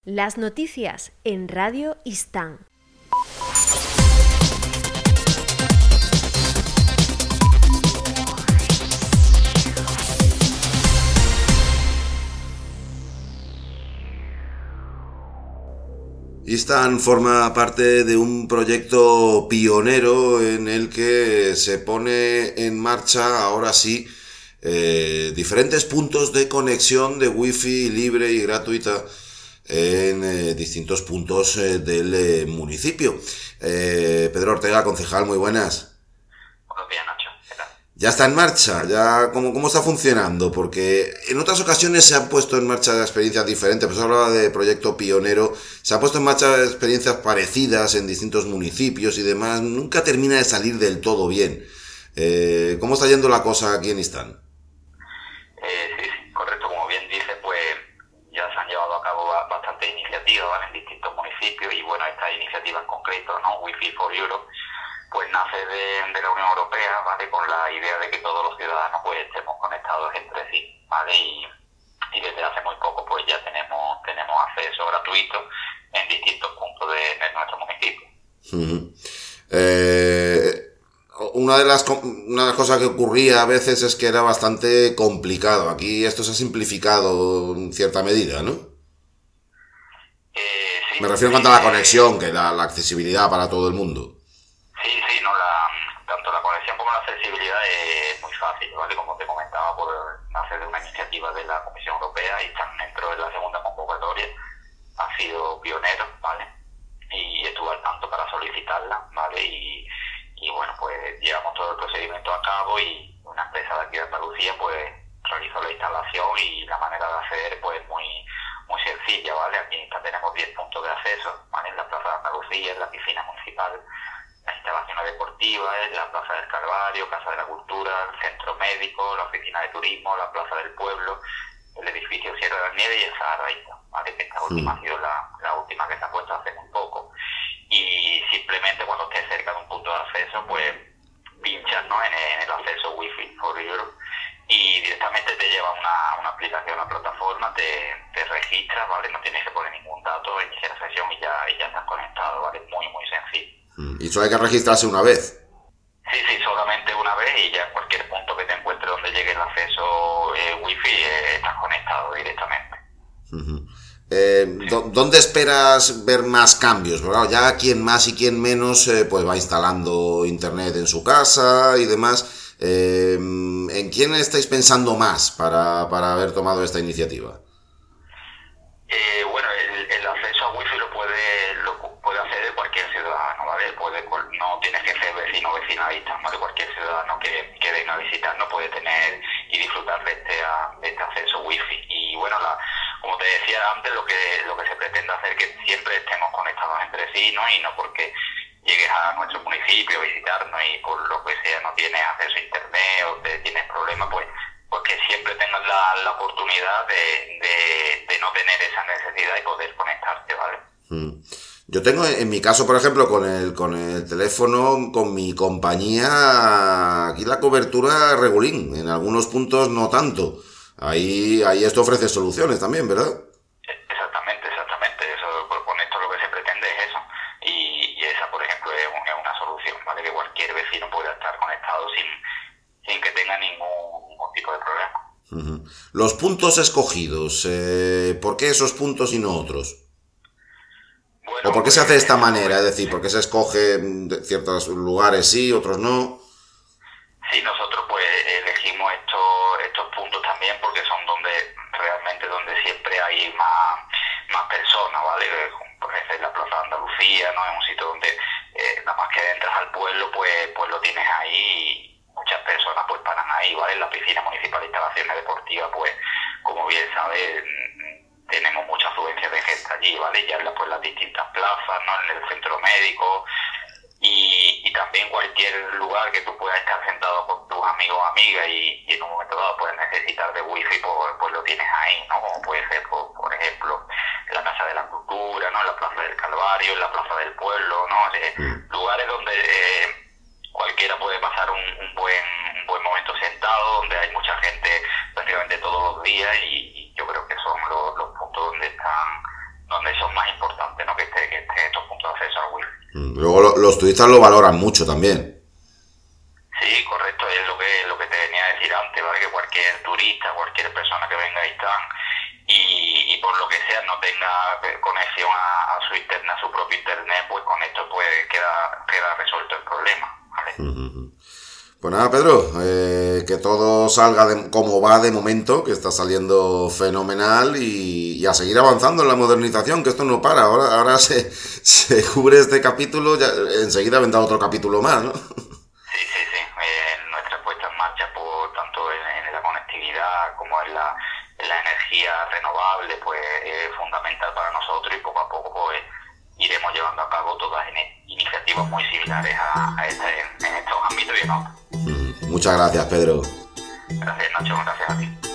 Las noticias en Radio Istán. Istán forma parte de un proyecto pionero en el que se pone en marcha, ahora sí, diferentes puntos de conexión de wifi libre y gratuita en distintos puntos del municipio. Pedro Ortega, concejal, muy buenas. Buenos días, Nacho. ¿Qué tal? Ya está en marcha, ya ¿cómo está funcionando? Porque en otras ocasiones se han puesto en marcha experiencias diferentes, pues hablaba de proyecto pionero, se han puesto en marcha experiencias parecidas en distintos municipios y demás, nunca termina de salir del todo bien. ¿Cómo está yendo la cosa aquí en Istán? Sí, correcto. Como bien dice, pues ya se han llevado a cabo bastantes iniciativas, ¿vale?, en distintos municipios, y bueno, esta iniciativa en concreto, ¿no?, Wi-Fi for Europe, pues nace de la Unión Europea, ¿vale?, con la idea de que todos los ciudadanos pues estemos conectados entre sí, ¿vale? Y desde hace muy poco pues ya tenemos acceso gratuito en distintos puntos de nuestro municipio. Una de las cosas que ocurría a veces es que era bastante complicado. Aquí esto se ha simplificado en cierta medida, ¿no? Sí, Me refiero en cuanto a la conexión, que la accesibilidad para todo el mundo. Sí, no, tanto la conexión como la accesibilidad es muy fácil, ¿vale? Como te comentaba, por nacer de una iniciativa de la Comisión Europea y están dentro de la segunda convocatoria, ha sido pionero, ¿vale? Y estuve al tanto para solicitarla, ¿vale? Y bueno, pues llevamos todo el procedimiento a cabo y una empresa de aquí de Andalucía pues realizó la instalación, y la manera de acceder pues muy sencilla, ¿vale? Aquí tenemos 10 puntos de acceso, ¿vale? En la Plaza de Andalucía, en la piscina municipal, las instalaciones deportivas, la Plaza del Calvario, Casa de la Cultura, el Centro Médico, la Oficina de Turismo, la Plaza del Pueblo, el edificio Sierra de la Nieve y el Saharraíta, ¿vale? Que esta última ha sido la última que se ha puesto hace muy poco. Y simplemente cuando estés cerca de un punto de acceso, pues pinchas, ¿no?, en el acceso Wi-Fi for Europe, y directamente te lleva una aplicación, una plataforma, te registras, ¿vale? No tienes que poner ningún dato, iniciar sesión y ya estás conectado, ¿vale? Muy sencillo. ¿Y solo hay que registrarse una vez? Sí, solamente una vez, y ya en cualquier punto que te encuentres donde llegue el acceso Wi-Fi estás conectado directamente. ¿Dónde esperas ver más cambios? Porque claro, ya quien más y quien menos pues va instalando internet en su casa y demás. ¿En quién estáis pensando más para haber tomado esta iniciativa? Bueno, el acceso a Wi-Fi lo puede acceder cualquier ciudadano, ¿vale? No tienes que ser vecino o vecinalista, ¿vale? Cualquier ciudadano que venga a visitarnos puede tener y disfrutar de este acceso Wi-Fi. Y bueno, como te decía antes, lo que se pretende hacer es que siempre estemos conectados entre sí, ¿no? Y no porque llegues a nuestro municipio a visitarnos y por lo que sea no tienes acceso a internet o tienes problemas, pues que siempre tengas la oportunidad de no tener esa necesidad y poder conectarte, ¿vale? Yo tengo, en mi caso, por ejemplo, con el teléfono, con mi compañía, aquí la cobertura regulín, en algunos puntos no tanto. Ahí esto ofrece soluciones también, ¿verdad? Exactamente. Eso, con esto lo que se pretende es eso. Y esa, por ejemplo, es una solución, ¿vale? Que cualquier vecino pueda estar conectado sin que tenga ningún tipo de problema. Los puntos escogidos, ¿por qué esos puntos y no otros? Bueno, ¿O por qué se hace de esta manera? Es decir, ¿por qué se escoge ciertos lugares sí, otros no? Sí, nosotros pues elegimos estos puntos también porque son donde siempre hay más personas, ¿vale? Por ejemplo, en la Plaza de Andalucía, ¿no? Es un sitio donde nada más que entras al pueblo, pues lo tienes ahí, y muchas personas pues paran ahí, ¿vale? En la piscina municipal de instalaciones deportivas, pues como bien sabes, tenemos mucha afluencia de gente allí, ¿vale? Ya en las distintas plazas, ¿no? En el centro médico y también cualquier lugar que tú puedas estar sentado con tus amigos o amigas y en un momento dado puedes necesitar de wifi, pues lo tienes ahí, ¿no? Como puede ser, por ejemplo, en la Casa de la Cultura, ¿no? En la Plaza del Calvario, en la Plaza del Pueblo, ¿no? Lugares donde cualquiera puede pasar un buen momento sentado, donde hay mucha gente prácticamente todos los días, y yo creo que son los puntos donde son Luego los turistas lo valoran mucho también. Sí, correcto, es lo que te venía a decir antes, ¿vale? Que cualquier turista, cualquier persona que venga a Istán y por lo que sea no tenga conexión a su internet, a su propio internet, pues con esto pues queda resuelto el problema, ¿vale? Pues nada, Pedro, que todo salga como va de momento, que está saliendo fenomenal y a seguir avanzando en la modernización, que esto no para. Ahora se cubre este capítulo, ya enseguida vendrá otro capítulo más, ¿no? Sí. Nuestra puesta en marcha, por tanto en la conectividad como en la energía renovable, pues es fundamental para nosotros y poco a poco pues iremos llevando a cabo todas iniciativas muy similares a en estos ámbitos y en otros. Muchas gracias, Pedro. Gracias, Nacho, gracias a ti.